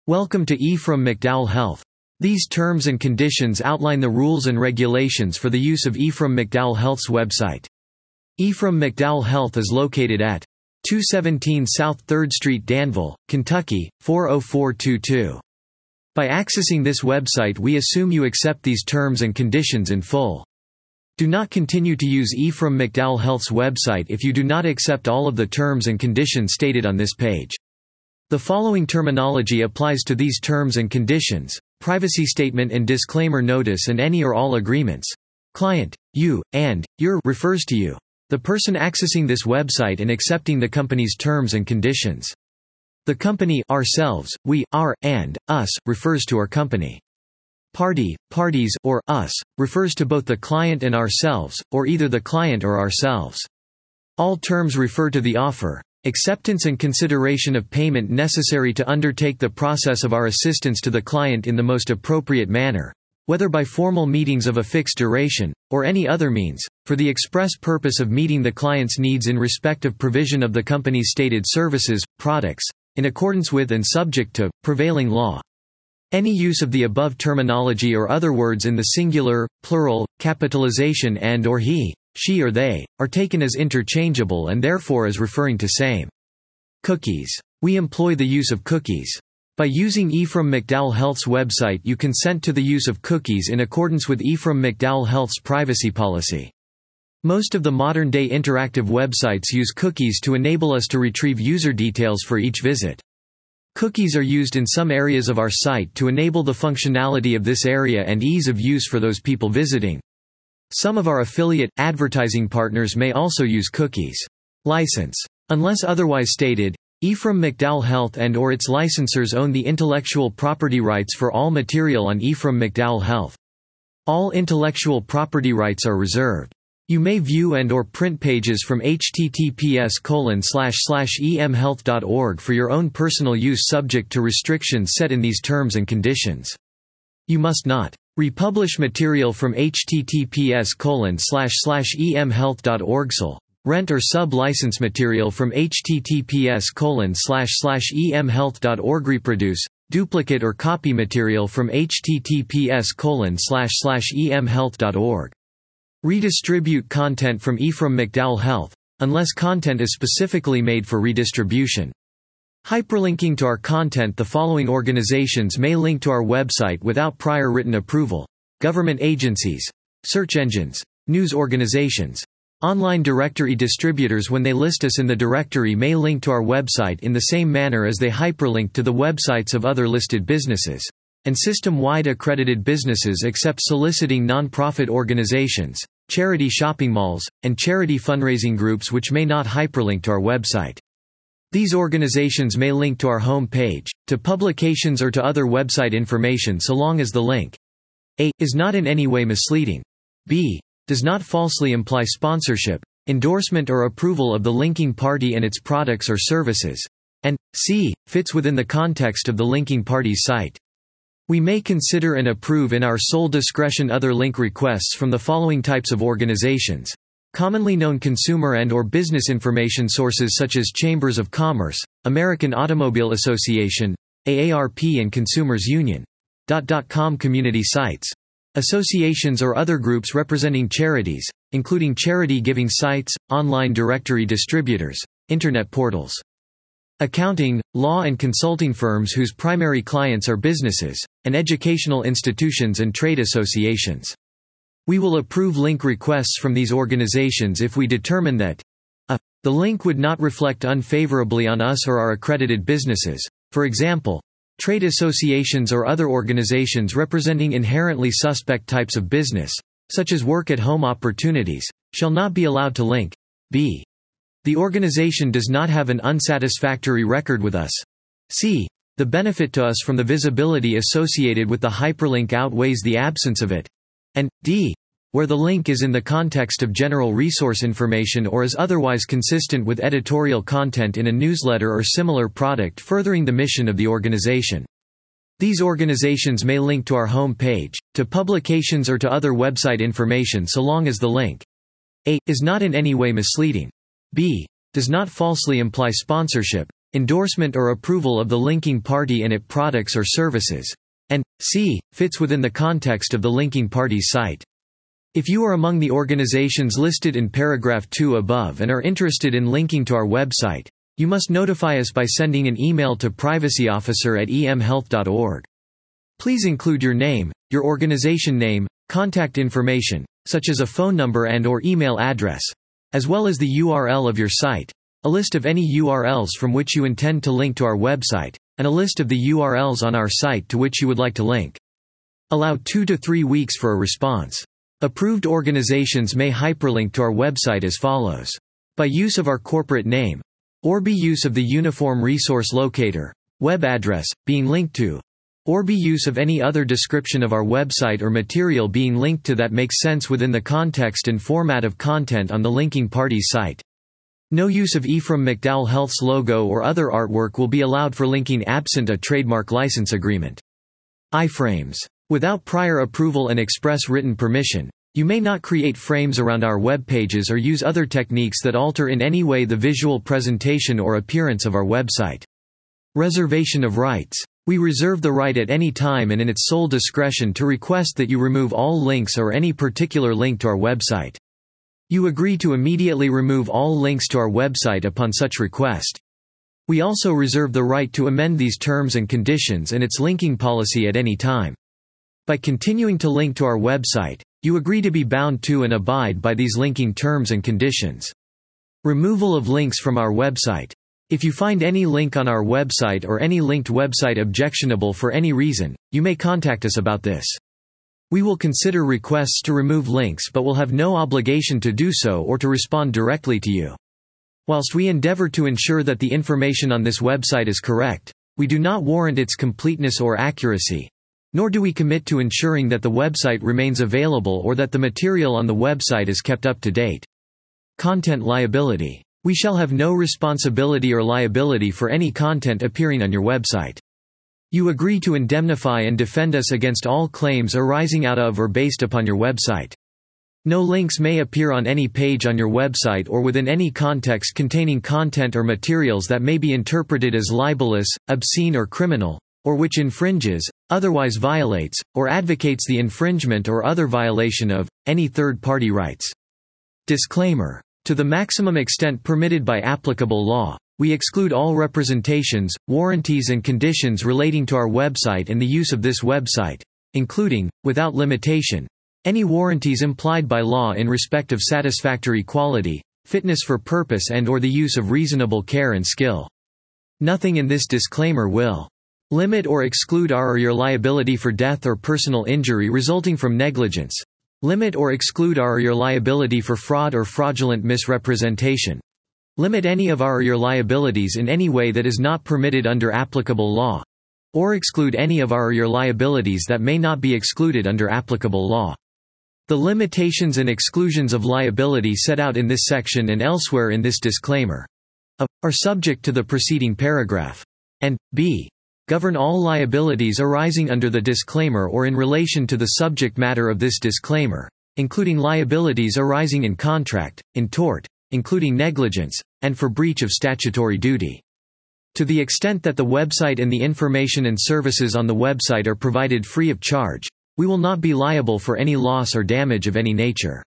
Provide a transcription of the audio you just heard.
Welcome to Ephraim McDowell Health. These terms and conditions outline the rules and regulations for the use of Ephraim McDowell Health's website. Ephraim McDowell Health is located at 217 South 3rd Street, Danville, Kentucky, 40422. By accessing this website, we assume you accept these terms and conditions in full. Do not continue to use Ephraim McDowell Health's website if you do not accept all of the terms and conditions stated on this page. The following terminology applies to these terms and conditions: privacy statement and disclaimer notice and any or all agreements. Client, you, and your refers to you, the person accessing this website and accepting the company's terms and conditions. The company, ourselves, we, our, and us refers to our company. Party, parties, or us refers to both the client and ourselves, or either the client or ourselves. All terms refer to the offer, acceptance and consideration of payment necessary to undertake the process of our assistance to the client in the most appropriate manner, whether by formal meetings of a fixed duration, or any other means, for the express purpose of meeting the client's needs in respect of provision of the company's stated services, products, in accordance with and subject to prevailing law. Any use of the above terminology or other words in the singular, plural, capitalization and or he, she or they, are taken as interchangeable and therefore as referring to same. Cookies. We employ the use of cookies. By using Ephraim McDowell Health's website, you consent to the use of cookies in accordance with Ephraim McDowell Health's privacy policy. Most of the modern-day interactive websites use cookies to enable us to retrieve user details for each visit. Cookies are used in some areas of our site to enable the functionality of this area and ease of use for those people visiting. Some of our affiliate, advertising partners may also use cookies. License. Unless otherwise stated, Ephraim McDowell Health and or its licensors own the intellectual property rights for all material on Ephraim McDowell Health. All intellectual property rights are reserved. You may view and or print pages from https://emhealth.org for your own personal use subject to restrictions set in these terms and conditions. You must not republish material from https://emhealth.org. Rent or sub-license material from https://emhealth.org. Reproduce, duplicate or copy material from https://emhealth.org. Redistribute content from Ephraim McDowell Health, unless content is specifically made for redistribution. Hyperlinking to our content. The following organizations may link to our website without prior written approval: government agencies, search engines, news organizations. Online directory distributors, when they list us in the directory, may link to our website in the same manner as they hyperlink to the websites of other listed businesses. And system-wide accredited businesses except soliciting non-profit organizations, charity shopping malls, and charity fundraising groups which may not hyperlink to our website. These organizations may link to our home page, to publications or to other website information so long as the link a. is not in any way misleading, b. does not falsely imply sponsorship, endorsement or approval of the linking party and its products or services, and c. fits within the context of the linking party's site. We may consider and approve in our sole discretion other link requests from the following types of organizations: commonly known consumer and or business information sources such as Chambers of Commerce, American Automobile Association, AARP and Consumers Union. .com community sites. Associations or other groups representing charities, including charity giving sites, online directory distributors, internet portals. Accounting, law and consulting firms whose primary clients are businesses, and educational institutions and trade associations. We will approve link requests from these organizations if we determine that the link would not reflect unfavorably on us or our accredited businesses. For example, trade associations or other organizations representing inherently suspect types of business, such as work-at-home opportunities, shall not be allowed to link. b. The organization does not have an unsatisfactory record with us. c. The benefit to us from the visibility associated with the hyperlink outweighs the absence of it. And d. Where the link is in the context of general resource information or is otherwise consistent with editorial content in a newsletter or similar product furthering the mission of the organization. These organizations may link to our home page, to publications or to other website information so long as the link a. is not in any way misleading, b. does not falsely imply sponsorship, endorsement or approval of the linking party and its products or services, and c. fits within the context of the linking party's site. If you are among the organizations listed in paragraph 2 above and are interested in linking to our website, you must notify us by sending an email to privacyofficer@emhealth.org. Please include your name, your organization name, contact information, such as a phone number and/or email address, as well as the URL of your site, a list of any URLs from which you intend to link to our website, and a list of the URLs on our site to which you would like to link. Allow 2 to 3 weeks for a response. Approved organizations may hyperlink to our website as follows. By use of our corporate name, or by use of the Uniform Resource Locator web address being linked to, or by use of any other description of our website or material being linked to that makes sense within the context and format of content on the linking party's site. No use of Ephraim McDowell Health's logo or other artwork will be allowed for linking absent a trademark license agreement. Iframes. Without prior approval and express written permission, you may not create frames around our web pages or use other techniques that alter in any way the visual presentation or appearance of our website. Reservation of rights. We reserve the right at any time and in its sole discretion to request that you remove all links or any particular link to our website. You agree to immediately remove all links to our website upon such request. We also reserve the right to amend these terms and conditions and its linking policy at any time. By continuing to link to our website, you agree to be bound to and abide by these linking terms and conditions. Removal of links from our website. If you find any link on our website or any linked website objectionable for any reason, you may contact us about this. We will consider requests to remove links but will have no obligation to do so or to respond directly to you. Whilst we endeavor to ensure that the information on this website is correct, we do not warrant its completeness or accuracy, nor do we commit to ensuring that the website remains available or that the material on the website is kept up to date. Content liability. We shall have no responsibility or liability for any content appearing on your website. You agree to indemnify and defend us against all claims arising out of or based upon your website. No links may appear on any page on your website or within any context containing content or materials that may be interpreted as libelous, obscene or criminal, or which infringes, otherwise violates, or advocates the infringement or other violation of, any third-party rights. Disclaimer. To the maximum extent permitted by applicable law, we exclude all representations, warranties and conditions relating to our website and the use of this website, including, without limitation, any warranties implied by law in respect of satisfactory quality, fitness for purpose and/or the use of reasonable care and skill. Nothing in this disclaimer will limit or exclude our or your liability for death or personal injury resulting from negligence, limit or exclude our or your liability for fraud or fraudulent misrepresentation, limit any of our or your liabilities in any way that is not permitted under applicable law, or exclude any of our or your liabilities that may not be excluded under applicable law. The limitations and exclusions of liability set out in this section and elsewhere in this disclaimer a. Are subject to the preceding paragraph, and b. govern all liabilities arising under the disclaimer or in relation to the subject matter of this disclaimer, including liabilities arising in contract, in tort, including negligence, and for breach of statutory duty. To the extent that the website and the information and services on the website are provided free of charge, we will not be liable for any loss or damage of any nature.